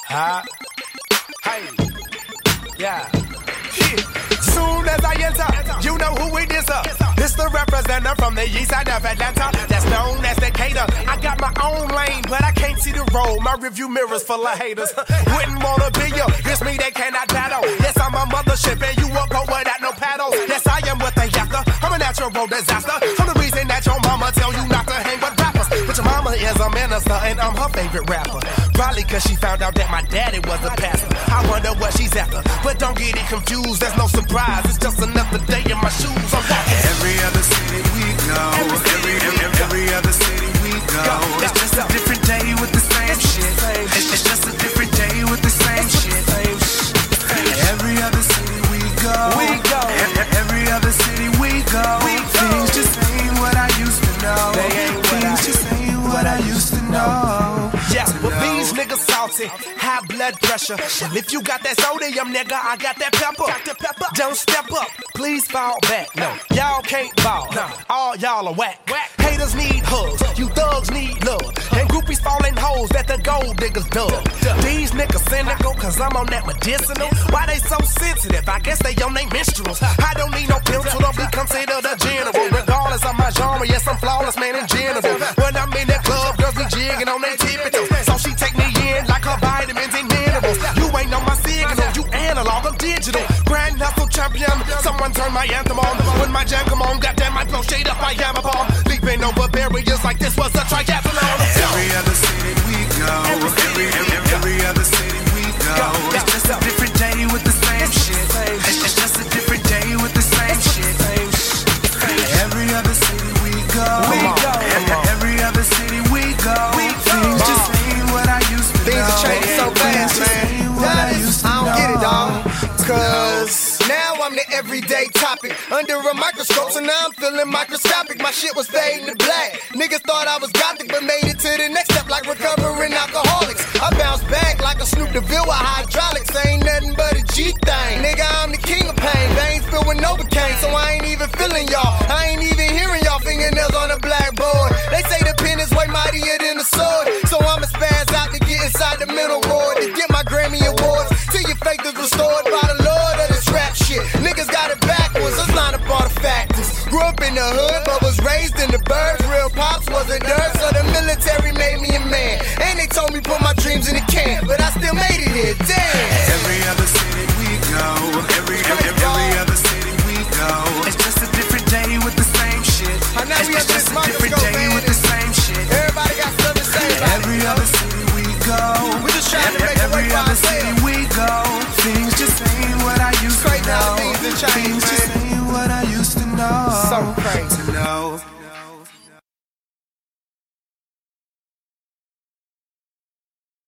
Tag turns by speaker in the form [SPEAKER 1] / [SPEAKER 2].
[SPEAKER 1] Huh? Hey. Yeah. Soon as I enter, you know who it is. This the representative from the east side of Atlanta, that's known as Decatur. I got my own lane, but I can't see the road. My review mirror's full of haters. Wouldn't wanna be you, it's me they cannot battle. Yes, I'm a mothership and you won't go without no paddle. Yes, I am what they after, I'm a natural disaster. I'm the reason that your mama tell you not to hang with rappers. But your mama is a minister and I'm her favorite rapper. Probably cause she found out that my daddy was a pastor. I wonder what she's after, but don't get it confused, there's no surprise. It's just another day in my shoes. I'm walking.
[SPEAKER 2] Every other city we go, every other city we go. It's just a different day with the same shit. It's just a different day with the same shit. Every other city we go, every other city we go. Things just ain't what I used to know. Things just ain't what I used to know.
[SPEAKER 1] Yeah, but these niggas salty, high blood pressure. Well, if you got that sodium, nigga, I got that pepper. Don't step up, please fall back. No, y'all can't ball. All y'all are whack. Haters need hugs, you thugs need love. And groupies falling hoes that the gold diggers dug. These niggas cynical, cause I'm on that medicinal. Why they so sensitive? I guess they on they menstruals. I don't need no pill to be considered a general. Regardless of my genre, yes, I'm flawless, man, in general. When I'm in the club, girls be jigging on their tippy toes. So she take me in like her vitamins and minerals. You ain't on my signal, you analog, I'm digital. Grand hustle champion, someone turn my anthem on. When my jam come on, goddamn, I blow shade up, I am a bomb. Leaping over barriers like this was a triathlon.
[SPEAKER 2] Every other city we go, every other city we go. It's just a different day with the same shit. It's just a different day with the same shit. Every other city we go, every other city we go. Things just ain't what I used to know.
[SPEAKER 3] Things are changing so fast, man. I don't get it, dog. Cause now I'm the everyday topic. Under a microscope, so now I'm feeling microscopic. My shit was fading to black. Niggas thought I was gothic, but made it to the next step like recovering alcoholics. I bounce back like a Snoop DeVille with hydraulics. Ain't nothing but a G thing. Nigga, I'm the king of pain. Veins filled with Novocaine, so I ain't even feeling y'all. I ain't even hearing y'all fingernails on the blackboard. They say the pen is way mightier than the sword, so I'ma spaz out to get inside the middle ward to get my Grammy awards. Till your faith is restored by the Lord of this rap shit. Niggas got it backwards, let's line up all the factors. Grew up in the hood, but was raised in the burbs. Real pops wasn't dirt, so the military made me a man. And they told me put my dreams in the can, but I still made it here, damn.
[SPEAKER 2] Every other city we go, every other city we go. It's just a different day with the same shit. It's just a different day with the same shit.
[SPEAKER 3] Everybody got something to say about
[SPEAKER 2] every other city we go.
[SPEAKER 3] We just trying to make a way
[SPEAKER 2] every other city we go. Things just ain't what I used to know.
[SPEAKER 3] Things just